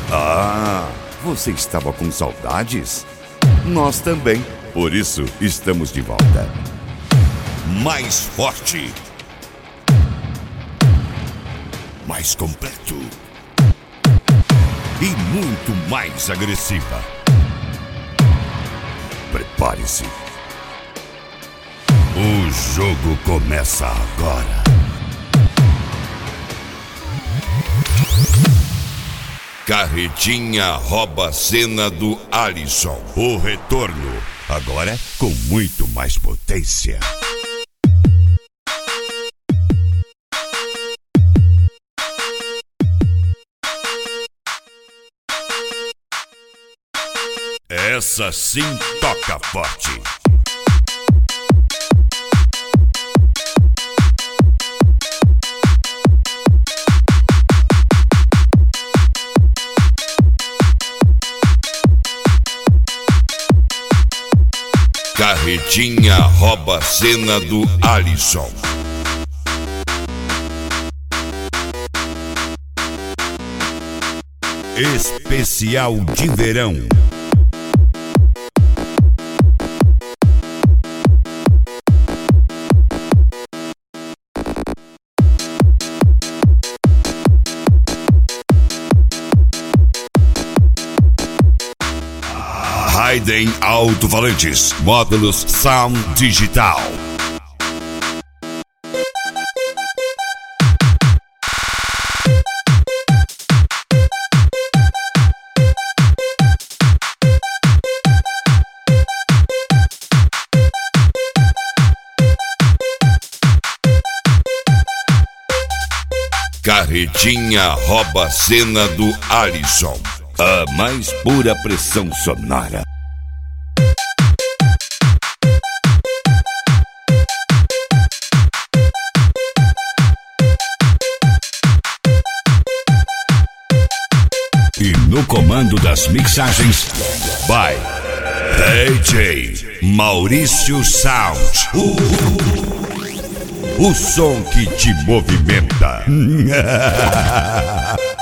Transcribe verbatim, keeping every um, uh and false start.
Ah, você estava com saudades? Nós também, por isso estamos de volta. Mais forte, mais completo e muito mais agressiva. Prepare-se. O jogo começa agora. Carretinha rouba a cena do Alisson. O retorno, agora com muito mais potência. Essa sim toca forte. Carretinha rouba a cena do Alisson. Especial de verão. Raiden Alto-Falantes, módulos Sound Digital. Carretinha rouba a cena do Alisson. A mais pura pressão sonora. E no comando das mixagens, by D J Maurício Sound. O som que te movimenta.